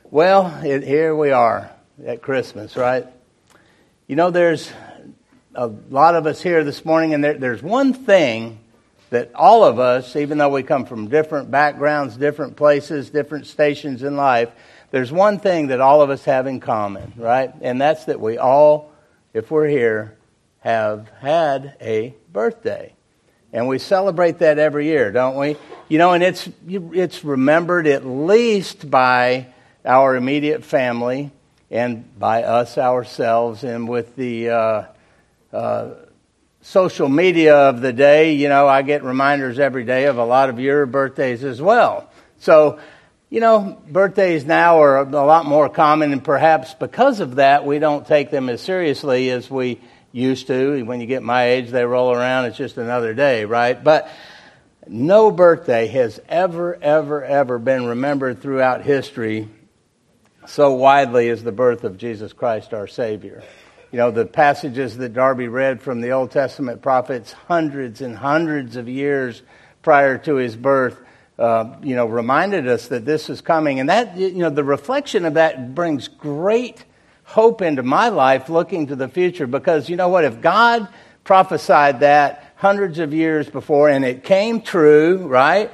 Well, here we are at Christmas, right? You know, there's a lot of us here this morning, and there's one thing that all of us, even though we come from different backgrounds, different places, different stations in life, there's one thing that all of us have in common, right? And that's that we all, if we're here, have had a birthday. And we celebrate that every year, don't we? You know, and it's remembered at least by our immediate family and by us ourselves. And with the social media of the day, you know, I get reminders every day of a lot of your birthdays as well. So, you know, birthdays now are a lot more common, and perhaps because of that, we don't take them as seriously as we used to. When you get my age, they roll around, it's just another day, right? But no birthday has ever been remembered throughout history so widely as the birth of Jesus Christ, our Savior. You know, the passages that Darby read from the Old Testament prophets hundreds and hundreds of years prior to his birth, reminded us that this is coming. And that, you know, the reflection of that brings great hope into my life looking to the future, because you know what? If God prophesied that hundreds of years before and it came true, right?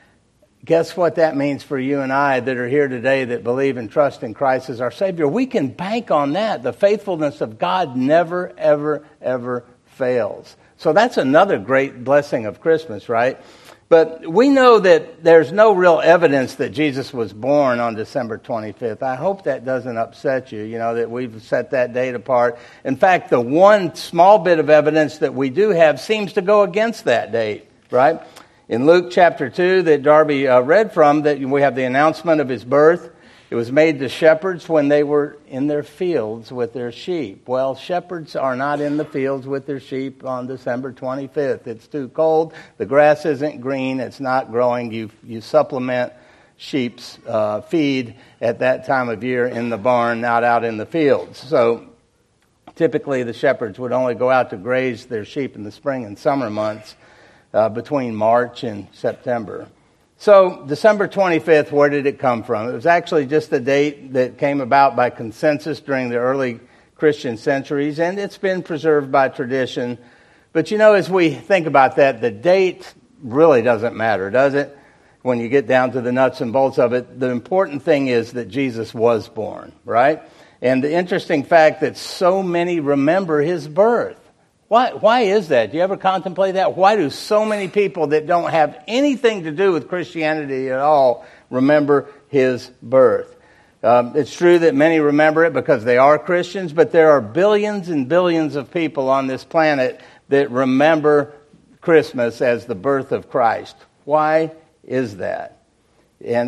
Guess what that means for you and I that are here today that believe and trust in Christ as our Savior? We can bank on that. The faithfulness of God never, ever fails. So that's another great blessing of Christmas, right? But we know that there's no real evidence that Jesus was born on December 25th. I hope that doesn't upset you, you know, that we've set that date apart. In fact, the one small bit of evidence that we do have seems to go against that date, right? In Luke chapter 2 that Darby read from, that we have the announcement of his birth. It was made to shepherds when they were in their fields with their sheep. Well, shepherds are not in the fields with their sheep on December 25th. It's too cold. The grass isn't green. It's not growing. You supplement sheep's feed at that time of year in the barn, not out in the fields. So typically the shepherds would only go out to graze their sheep in the spring and summer months between March and September. So December 25th, where did it come from? It was actually just a date that came about by consensus during the early Christian centuries, and it's been preserved by tradition. But you know, as we think about that, the date really doesn't matter, does it? When you get down to the nuts and bolts of it, the important thing is that Jesus was born, right? And the interesting fact that so many remember his birth. Why is that? Do you ever contemplate that? Why do so many people that don't have anything to do with Christianity at all remember his birth? It's true that many remember it because they are Christians, but there are billions and billions of people on this planet that remember Christmas as the birth of Christ. Why is that? And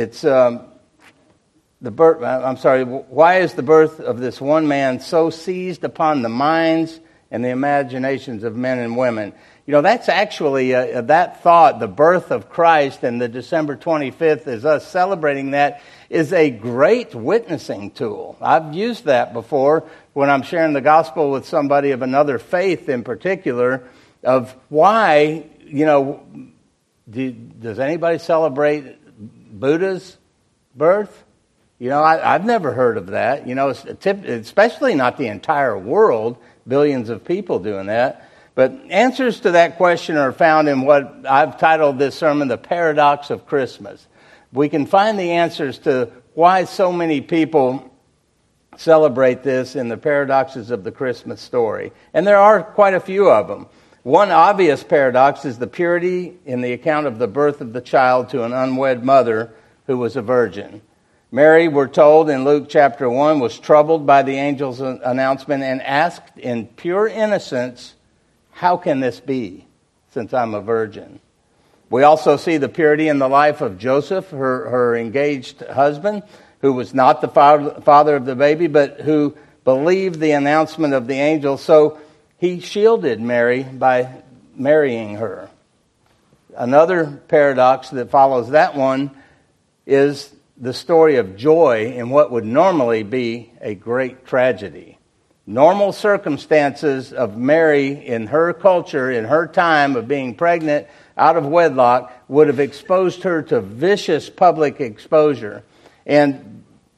why is the birth of this one man so seized upon the minds and the imaginations of men and women? You know, that's actually, that thought, the birth of Christ, and the December 25th is us celebrating that, is a great witnessing tool. I've used that before when I'm sharing the gospel with somebody of another faith in particular, of why, you know, does anybody celebrate Buddha's birth? You know, I've never heard of that. You know, especially not the entire world. Billions of people doing that. But answers to that question are found in what I've titled this sermon, The Paradox of Christmas. We can find the answers to why so many people celebrate this in the paradoxes of the Christmas story. And there are quite a few of them. One obvious paradox is the purity in the account of the birth of the child to an unwed mother who was a virgin. Mary, we're told in Luke chapter 1, was troubled by the angel's announcement and asked in pure innocence, "How can this be, since I'm a virgin?" We also see the purity in the life of Joseph, her engaged husband, who was not the father of the baby, but who believed the announcement of the angel, so he shielded Mary by marrying her. Another paradox that follows that one is the story of joy in what would normally be a great tragedy. Normal circumstances of Mary in her culture, in her time of being pregnant out of wedlock, would have exposed her to vicious public exposure. And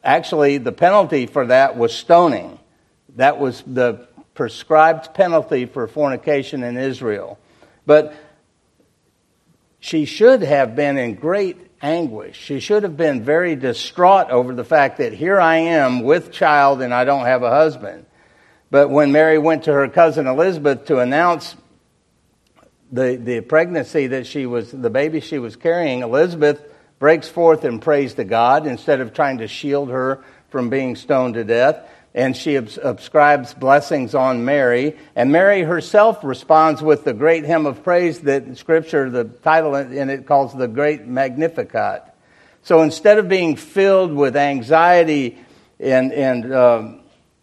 Actually, the penalty for that was stoning. That was the prescribed penalty for fornication in Israel. But she should have been in great anguish. She should have been very distraught over the fact that here I am with child and I don't have a husband. But when Mary went to her cousin Elizabeth to announce the pregnancy that the baby she was carrying, Elizabeth breaks forth in praise to God instead of trying to shield her from being stoned to death. And she ascribes blessings on Mary. And Mary herself responds with the great hymn of praise that Scripture, the title in it calls the Great Magnificat. So instead of being filled with anxiety and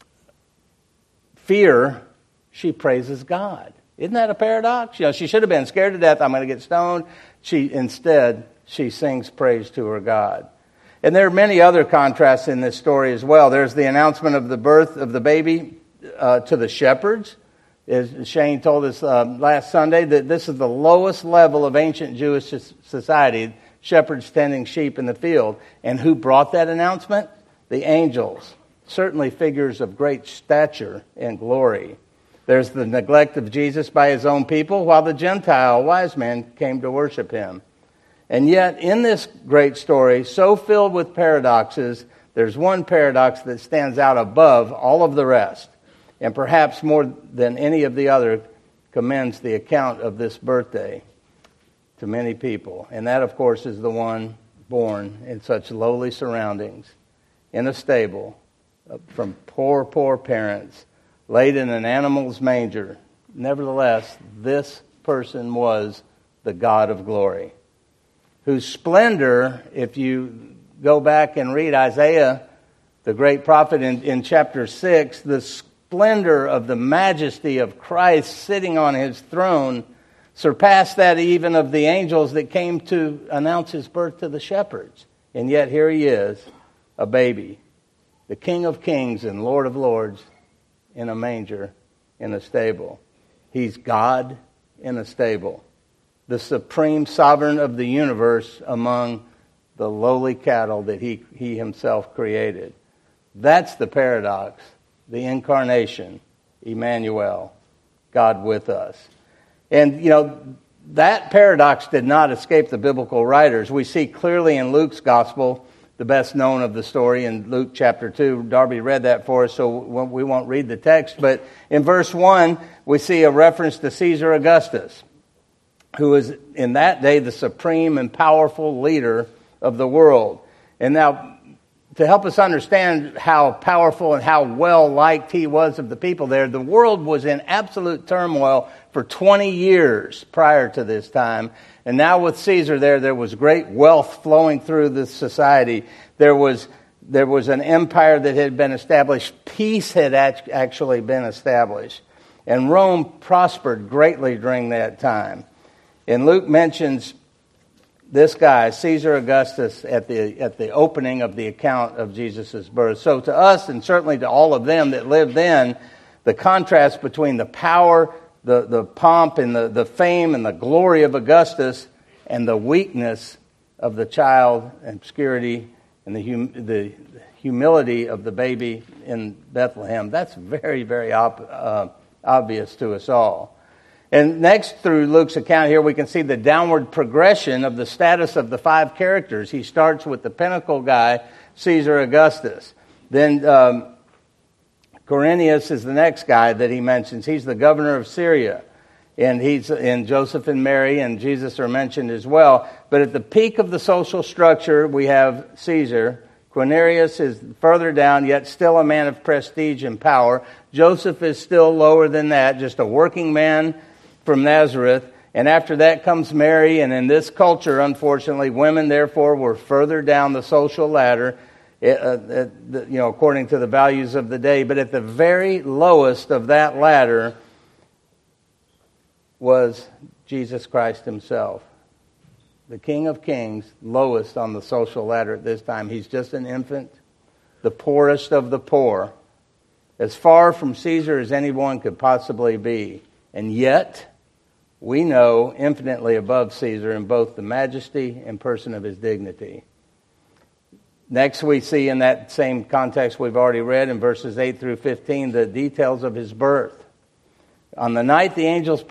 fear, she praises God. Isn't that a paradox? She should have been scared to death, I'm going to get stoned. Instead, she sings praise to her God. And there are many other contrasts in this story as well. There's the announcement of the birth of the baby to the shepherds. As Shane told us last Sunday, that this is the lowest level of ancient Jewish society, shepherds tending sheep in the field. And who brought that announcement? The angels. Certainly figures of great stature and glory. There's the neglect of Jesus by his own people, while the Gentile wise men came to worship him. And yet, in this great story, so filled with paradoxes, there's one paradox that stands out above all of the rest, and perhaps more than any of the other commends the account of this birthday to many people. And that, of course, is the one born in such lowly surroundings, in a stable, from poor, poor parents, laid in an animal's manger. Nevertheless, this person was the God of glory, whose splendor, if you go back and read Isaiah, the great prophet in chapter 6, the splendor of the majesty of Christ sitting on his throne surpassed that even of the angels that came to announce his birth to the shepherds. And yet here he is, a baby, the King of kings and Lord of lords, in a manger, in a stable. He's God in a stable, the supreme sovereign of the universe among the lowly cattle that he himself created. That's the paradox, the incarnation, Emmanuel, God with us. And, that paradox did not escape the biblical writers. We see clearly in Luke's gospel, the best known of the story in Luke chapter 2. Darby read that for us, so we won't read the text. But in verse 1, we see a reference to Caesar Augustus, who was in that day the supreme and powerful leader of the world. And now, to help us understand how powerful and how well-liked he was of the people there, the world was in absolute turmoil for 20 years prior to this time. And now with Caesar there was great wealth flowing through this society. There was an empire that had been established. Peace had actually been established. And Rome prospered greatly during that time. And Luke mentions this guy, Caesar Augustus, at the opening of the account of Jesus' birth. So to us, and certainly to all of them that lived then, the contrast between the power, the pomp, and the fame and the glory of Augustus and the weakness of the child, obscurity, and the humility of the baby in Bethlehem, that's very, very obvious to us all. And next, through Luke's account here, we can see the downward progression of the status of the five characters. He starts with the pinnacle guy, Caesar Augustus. Then Quirinius is the next guy that he mentions. He's the governor of Syria. And Joseph and Mary and Jesus are mentioned as well. But at the peak of the social structure, we have Caesar. Quirinius is further down, yet still a man of prestige and power. Joseph is still lower than that, just a working man from Nazareth. And after that comes Mary, and in this culture, unfortunately, women, therefore, were further down the social ladder, according to the values of the day. But at the very lowest of that ladder was Jesus Christ himself, the King of Kings, lowest on the social ladder at this time. He's just an infant, the poorest of the poor, as far from Caesar as anyone could possibly be. And yet, we know infinitely above Caesar in both the majesty and person of his dignity. Next, we see in that same context we've already read in verses 8 through 15 the details of his birth. On the night the angels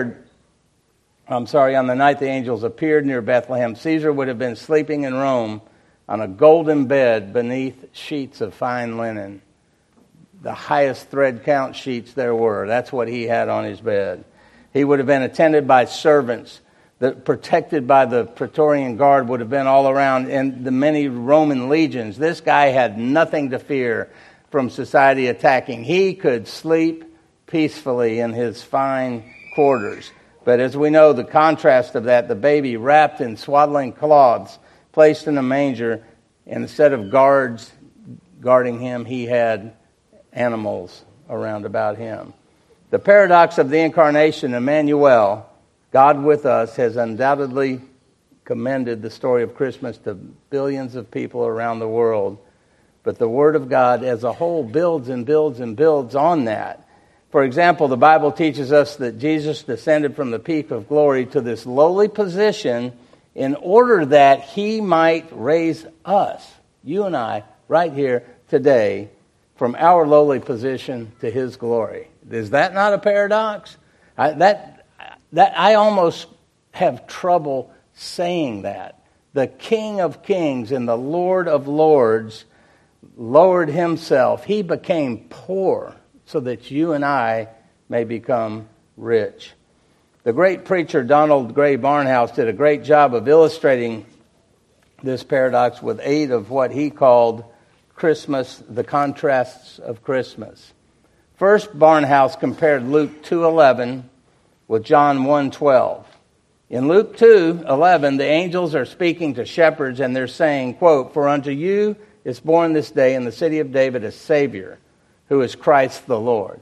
appeared near Bethlehem, Caesar would have been sleeping in Rome on a golden bed beneath sheets of fine linen. The highest thread count sheets there were. That's what he had on his bed. He would have been attended by servants, protected by the Praetorian Guard would have been all around, and the many Roman legions. This guy had nothing to fear from society attacking. He could sleep peacefully in his fine quarters. But as we know, the contrast of that, the baby wrapped in swaddling cloths, placed in a manger, and instead of guards guarding him, he had animals around about him. The paradox of the incarnation, Emmanuel, God with us, has undoubtedly commended the story of Christmas to billions of people around the world. But the Word of God as a whole builds and builds and builds on that. For example, the Bible teaches us that Jesus descended from the peak of glory to this lowly position in order that he might raise us, you and I, right here today, from our lowly position to his glory. Is that not a paradox? I almost have trouble saying that. The King of Kings and the Lord of Lords lowered himself. He became poor so that you and I may become rich. The great preacher Donald Gray Barnhouse did a great job of illustrating this paradox with 8 of what he called Christmas, the contrasts of Christmas. First, Barnhouse compared Luke 2:11 with John 1:12. In Luke 2:11, the angels are speaking to shepherds and they're saying, quote, "For unto you is born this day in the city of David a Savior, who is Christ the Lord."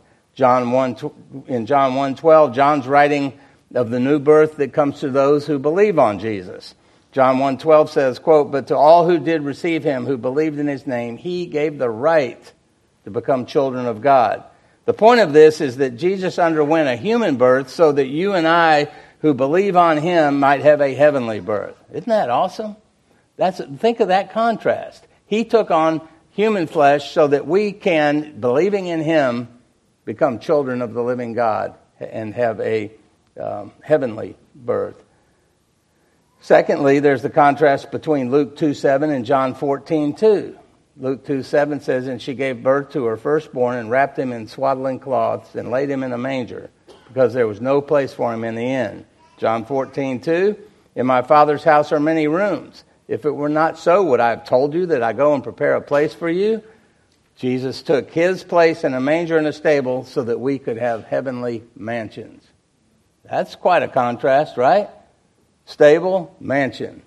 In John 1:12, John's writing of the new birth that comes to those who believe on Jesus. John 1:12 says, quote, "But to all who did receive him, who believed in his name, he gave the right to become children of God." The point of this is that Jesus underwent a human birth so that you and I who believe on him might have a heavenly birth. Isn't that awesome? Think of that contrast. He took on human flesh so that we can, believing in him, become children of the living God and have a heavenly birth. Secondly, there's the contrast between Luke 2:7 and John 14:2. Luke 2:7 says, "And she gave birth to her firstborn and wrapped him in swaddling cloths and laid him in a manger because there was no place for him in the inn." John 14:2, "In my Father's house are many rooms. If it were not so, would I have told you that I go and prepare a place for you?" Jesus took his place in a manger and a stable so that we could have heavenly mansions. That's quite a contrast, right? Stable, mansion.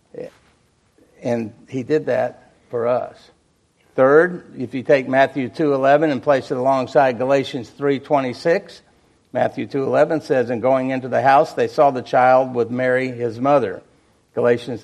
And he did that for us. Third, if you take Matthew 2:11 and place it alongside Galatians 3:26, Matthew 2:11 says, "And going into the house, they saw the child with Mary, his mother." Galatians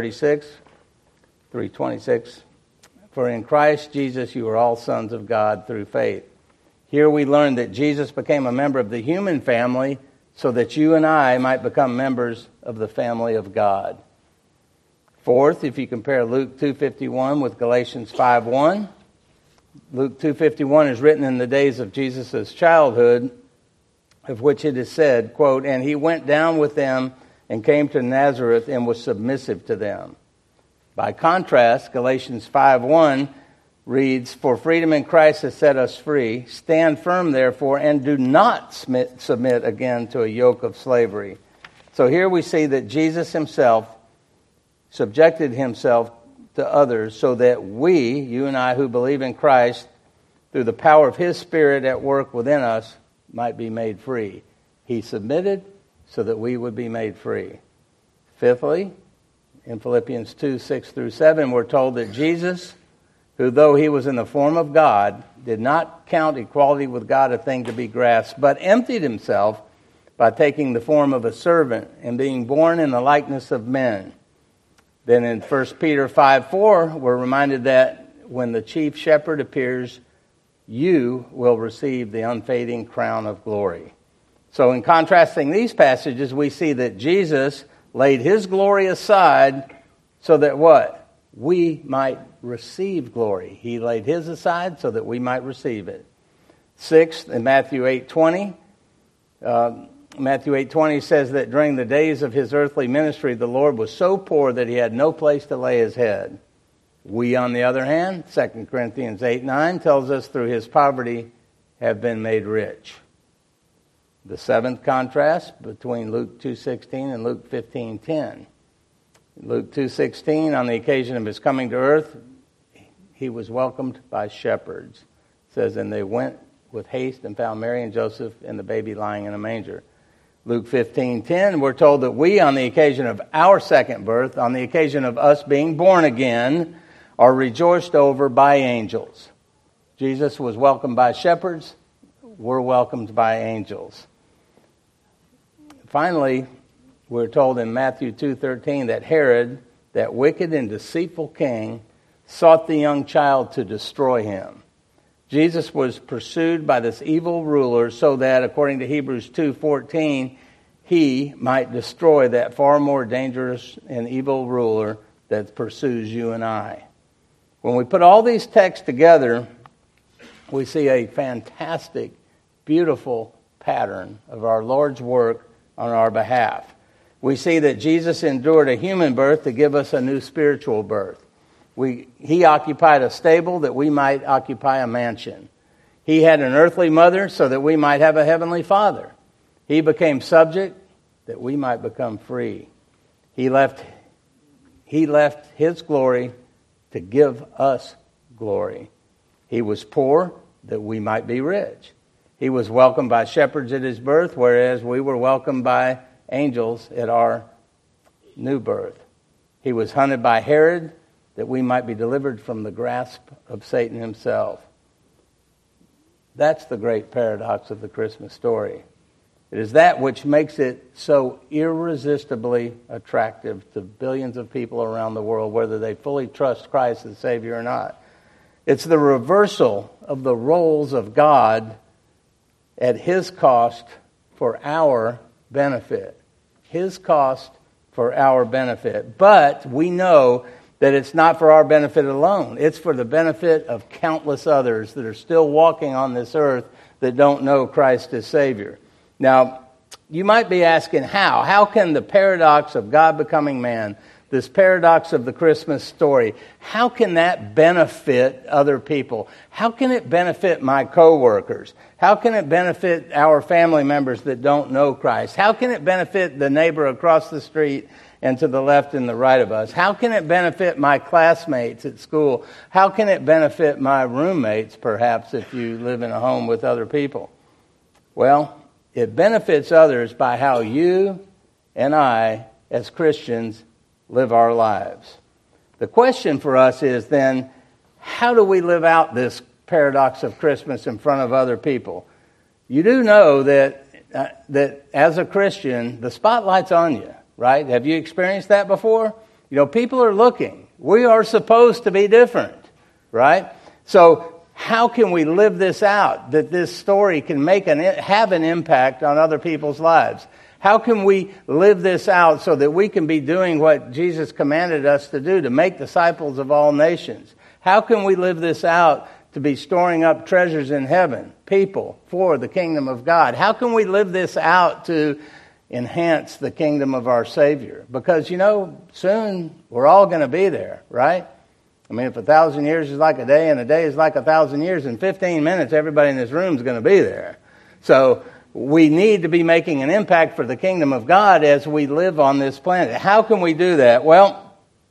3:26, "For in Christ Jesus you are all sons of God through faith." Here we learn that Jesus became a member of the human family so that you and I might become members of the family of God. Fourth, if you compare Luke 2:51 with Galatians 5:1, Luke 2:51 is written in the days of Jesus' childhood, of which it is said, quote, "And he went down with them and came to Nazareth and was submissive to them." By contrast, Galatians 5:1 reads, "For freedom in Christ has set us free. Stand firm, therefore, and do not submit again to a yoke of slavery." So here we see that Jesus himself subjected himself to others so that we, you and I who believe in Christ, through the power of his Spirit at work within us, might be made free. He submitted so that we would be made free. Fifthly, in Philippians 2:6-7, we're told that Jesus, who though he was in the form of God, did not count equality with God a thing to be grasped, but emptied himself by taking the form of a servant and being born in the likeness of men. Then in 1 Peter 5:4, we're reminded that when the chief shepherd appears, you will receive the unfading crown of glory. So in contrasting these passages, we see that Jesus laid his glory aside so that what? we might receive glory. He laid his aside so that we might receive it. Sixth, in Matthew 8:20, Matthew 8:20 says that during the days of his earthly ministry, the Lord was so poor that he had no place to lay his head. We, on the other hand, 2 Corinthians 8:9 tells us through his poverty have been made rich. The seventh contrast between Luke 2:16 and Luke 15:10. Luke 2:16, on the occasion of his coming to earth, he was welcomed by shepherds. It says, and they went with haste and found Mary and Joseph and the baby lying in a manger. Luke 15:10, we're told that we, on the occasion of our second birth, on the occasion of us being born again, are rejoiced over by angels. Jesus was welcomed by shepherds. We're welcomed by angels. Finally, we're told in Matthew 2:13 that Herod, that wicked and deceitful king, sought the young child to destroy him. Jesus was pursued by this evil ruler so that, according to Hebrews 2:14, he might destroy that far more dangerous and evil ruler that pursues you and I. When we put all these texts together, we see a fantastic, beautiful pattern of our Lord's work on our behalf. We see that Jesus endured a human birth to give us a new spiritual birth. He occupied a stable that we might occupy a mansion. He had an earthly mother so that we might have a heavenly father. He became subject that we might become free. He left his glory to give us glory. He was poor that we might be rich. He was welcomed by shepherds at his birth, whereas we were welcomed by angels at our new birth. He was hunted by Herod that we might be delivered from the grasp of Satan himself. That's the great paradox of the Christmas story. It is that which makes it so irresistibly attractive to billions of people around the world, whether they fully trust Christ as Savior or not. It's the reversal of the roles of God at his cost for our benefit. His cost for our benefit. But we know that it's not for our benefit alone. It's for the benefit of countless others that are still walking on this earth that don't know Christ as Savior. Now, you might be asking how? How can the paradox of God becoming man, this paradox of the Christmas story, how can that benefit other people? How can it benefit my coworkers? How can it benefit our family members that don't know Christ? How can it benefit the neighbor across the street and to the left and the right of us? How can it benefit my classmates at school? How can it benefit my roommates, perhaps, if you live in a home with other people? Well, it benefits others by how you and I, as Christians, live our lives. The question for us is then, how do we live out this paradox of Christmas in front of other people? You do know that as a Christian, the spotlight's on you, right? Have you experienced that before? You know, people are looking. We are supposed to be different, right? So how can we live this out, that this story can have an impact on other people's lives? How can we live this out so that we can be doing what Jesus commanded us to do, to make disciples of all nations? How can we live this out to be storing up treasures in heaven, people for the kingdom of God? How can we live this out to enhance the kingdom of our Savior? Because, you know, soon we're all going to be there, right? I mean, if 1,000 years is like a day and a day is like 1,000 years, in 15 minutes everybody in this room is going to be there. So we need to be making an impact for the kingdom of God as we live on this planet. How can we do that? Well,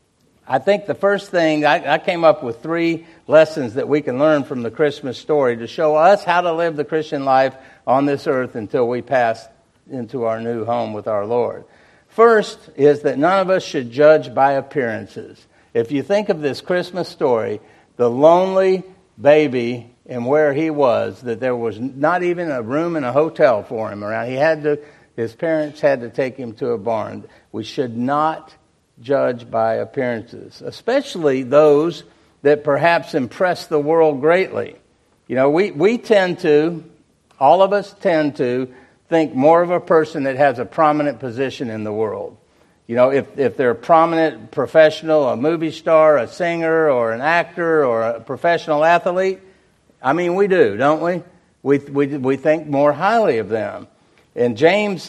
I think the first thing, I came up with 3 lessons that we can learn from the Christmas story to show us how to live the Christian life on this earth until we pass into our new home with our Lord. First is that none of us should judge by appearances. If you think of this Christmas story, the lonely baby and where he was, that there was not even a room in a hotel for him around. His parents had to take him to a barn. We should not judge by appearances, especially those that perhaps impress the world greatly. You know, all of us tend to think more of a person that has a prominent position in the world. You know, if they're a prominent professional, a movie star, a singer, or an actor, or a professional athlete, I mean, we do, don't we? We think more highly of them. And James,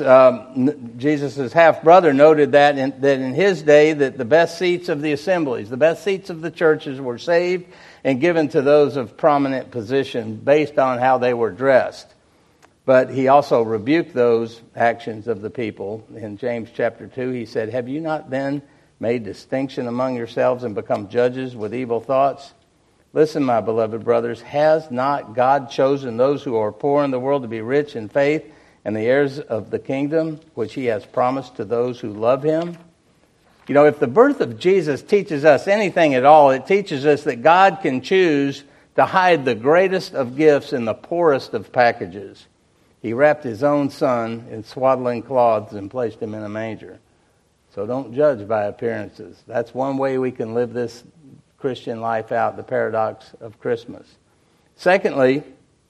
Jesus' half-brother, noted that in his day that the best seats of the assemblies, the best seats of the churches were saved and given to those of prominent position based on how they were dressed. But he also rebuked those actions of the people. In James chapter 2, he said, "Have you not then made distinction among yourselves and become judges with evil thoughts? Listen, my beloved brothers, has not God chosen those who are poor in the world to be rich in faith and the heirs of the kingdom, which he has promised to those who love him?" You know, if the birth of Jesus teaches us anything at all, it teaches us that God can choose to hide the greatest of gifts in the poorest of packages. He wrapped his own son in swaddling cloths and placed him in a manger. So don't judge by appearances. That's one way we can live this Christian life out, the paradox of Christmas. Secondly,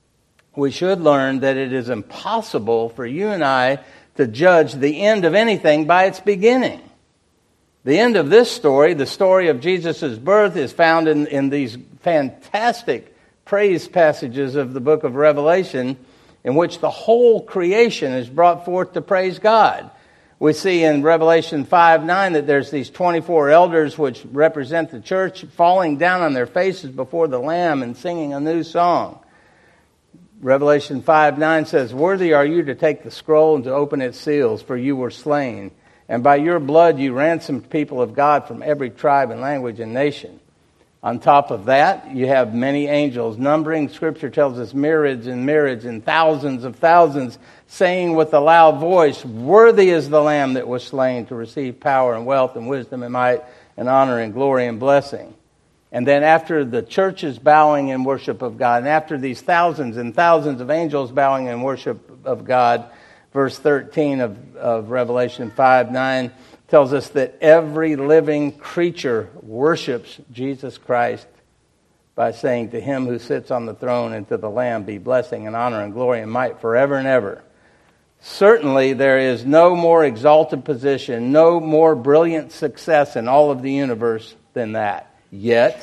we should learn that it is impossible for you and I to judge the end of anything by its beginning. The end of this story, the story of Jesus' birth, is found in these fantastic praise passages of the book of Revelation, in which the whole creation is brought forth to praise God. We see in Revelation 5:9 that there's these 24 elders which represent the church falling down on their faces before the Lamb and singing a new song. Revelation 5:9 says, "Worthy are you to take the scroll and to open its seals, for you were slain. And by your blood you ransomed people of God from every tribe and language and nation." On top of that, you have many angels numbering. Scripture tells us myriads and myriads and thousands of thousands saying with a loud voice, "Worthy is the Lamb that was slain to receive power and wealth and wisdom and might and honor and glory and blessing." And then after the churches bowing in worship of God, and after these thousands and thousands of angels bowing in worship of God, verse 13 of Revelation 5:9 tells us that every living creature worships Jesus Christ by saying, "To him who sits on the throne and to the Lamb be blessing and honor and glory and might forever and ever." Certainly there is no more exalted position, no more brilliant success in all of the universe than that. Yet,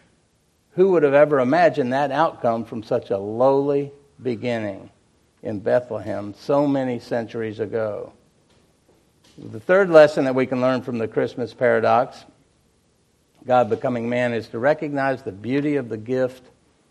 who would have ever imagined that outcome from such a lowly beginning in Bethlehem so many centuries ago? The third lesson that we can learn from the Christmas paradox, God becoming man, is to recognize the beauty of the gift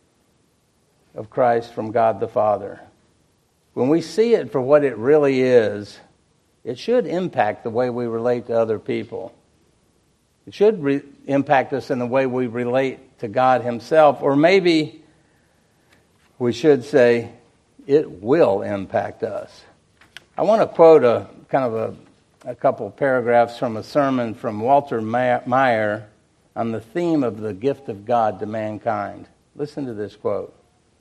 of Christ from God the Father. When we see it for what it really is, it should impact the way we relate to other people. It should impact us in the way we relate to God himself. Or maybe we should say, it will impact us. I want to quote a couple of paragraphs from a sermon from Walter Maier on the theme of the gift of God to mankind. Listen to this quote.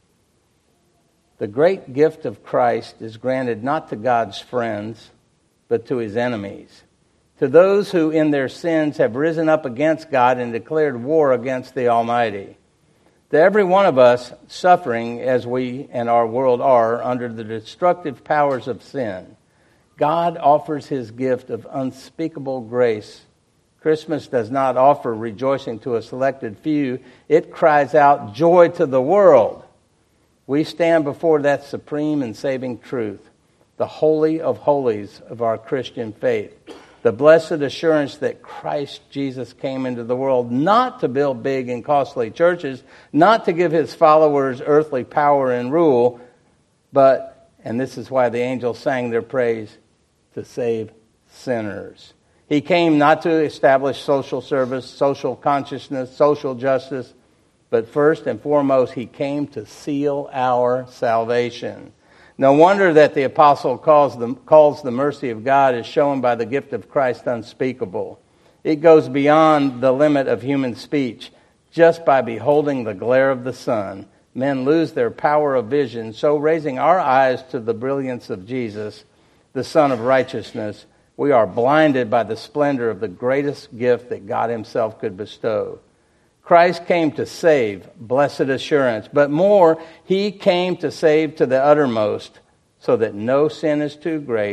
"The great gift of Christ is granted not to God's friends, but to his enemies, to those who in their sins have risen up against God and declared war against the Almighty. To every one of us suffering, as we and our world are, under the destructive powers of sin, God offers his gift of unspeakable grace. Christmas does not offer rejoicing to a selected few. It cries out joy to the world. We stand before that supreme and saving truth, the holy of holies of our Christian faith, the blessed assurance that Christ Jesus came into the world not to build big and costly churches, not to give his followers earthly power and rule, but, and this is why the angels sang their praise, to save sinners. He came not to establish social service, social consciousness, social justice, but first and foremost, he came to seal our salvation. No wonder that the apostle calls the mercy of God as shown by the gift of Christ unspeakable. It goes beyond the limit of human speech. Just by beholding the glare of the sun, men lose their power of vision, so raising our eyes to the brilliance of Jesus, the Son of Righteousness, we are blinded by the splendor of the greatest gift that God himself could bestow. Christ came to save, blessed assurance, but more, he came to save to the uttermost, so that no sin is too great,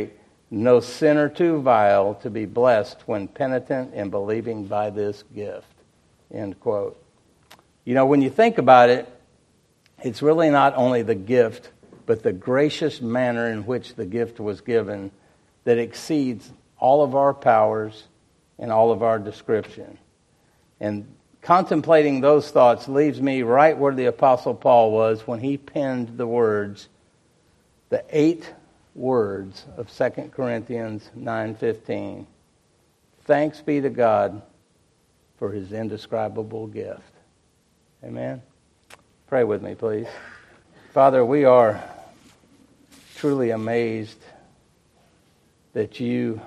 no sinner too vile to be blessed when penitent and believing by this gift. End quote. You know, when you think about it, it's really not only the gift, but the gracious manner in which the gift was given that exceeds all of our powers and all of our description. And contemplating those thoughts leaves me right where the Apostle Paul was when he penned the words, the 8 words of 2 Corinthians 9:15. Thanks be to God for his indescribable gift. Amen. Pray with me, please. Father, we are truly amazed that you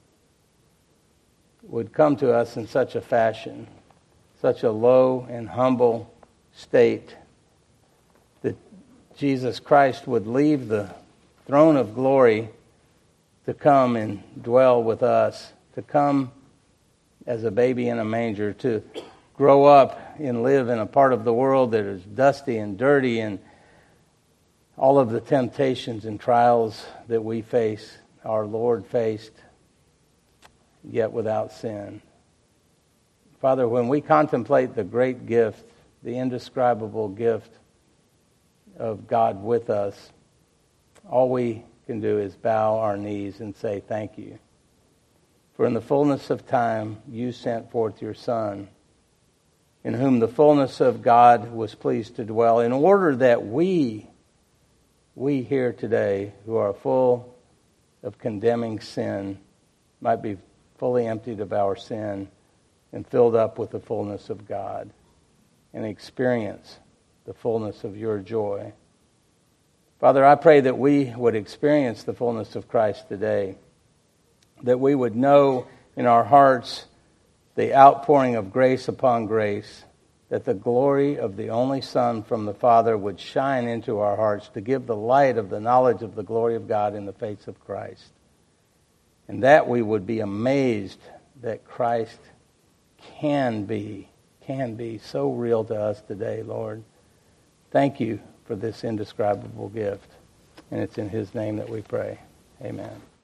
would come to us in such a fashion, such a low and humble state, that Jesus Christ would leave the throne of glory to come and dwell with us, to come as a baby in a manger, to grow up and live in a part of the world that is dusty and dirty, and all of the temptations and trials that we face, our Lord faced, yet without sin. Father, when we contemplate the great gift, the indescribable gift of God with us, all we can do is bow our knees and say thank you. For in the fullness of time, you sent forth your Son, in whom the fullness of God was pleased to dwell, in order that we here today, who are full of condemning sin, might be fully emptied of our sin and filled up with the fullness of God and experience the fullness of your joy. Father, I pray that we would experience the fullness of Christ today, that we would know in our hearts the outpouring of grace upon grace, that the glory of the only Son from the Father would shine into our hearts to give the light of the knowledge of the glory of God in the face of Christ. And that we would be amazed that Christ can be so real to us today, Lord. Thank you for this indescribable gift. And it's in his name that we pray. Amen.